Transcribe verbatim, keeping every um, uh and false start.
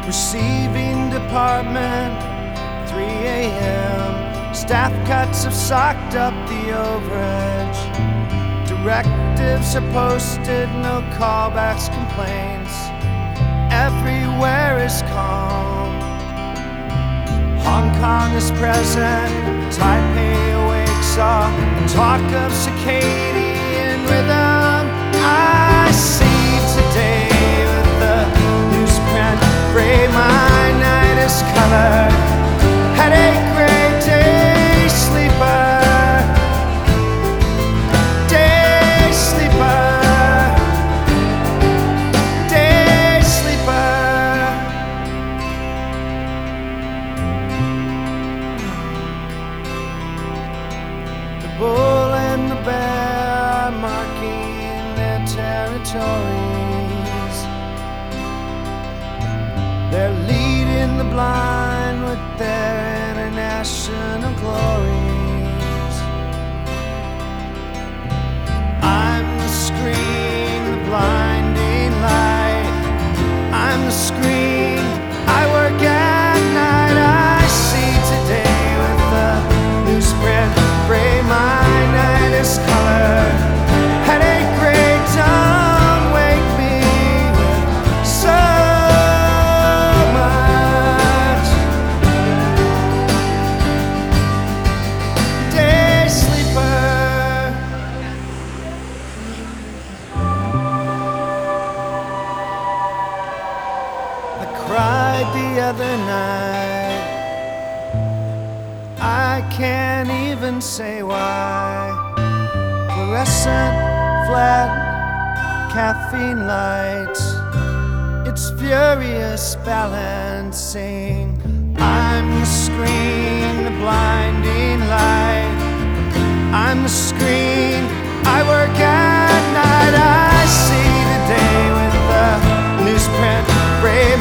Receiving department, three a m Staff cuts have socked up the overage. Directives are posted, no callbacks, complaints. Everywhere is calm. Hong Kong is present, Taipei awakes all talk of circadian rhythm. I see today with the newsprint gray, my night is colored. Headache, gray, day sleeper. Day sleeper. Day sleeper. The bull and the bear are marking their territories. They're leading the blind with their international glories. I'm the screen, the blinding light. I'm the screen, I work at night. I see today with the newsprint gray, my night is colored. Headache, gray, don't wake me with so much. Day sleeper. I cried the other night. I can't even say why. Fluorescent, flat, caffeine lights. It's furious balancing. I'm the screen, the blinding light. I'm the screen, I work at night. I see the day with the newsprint gray.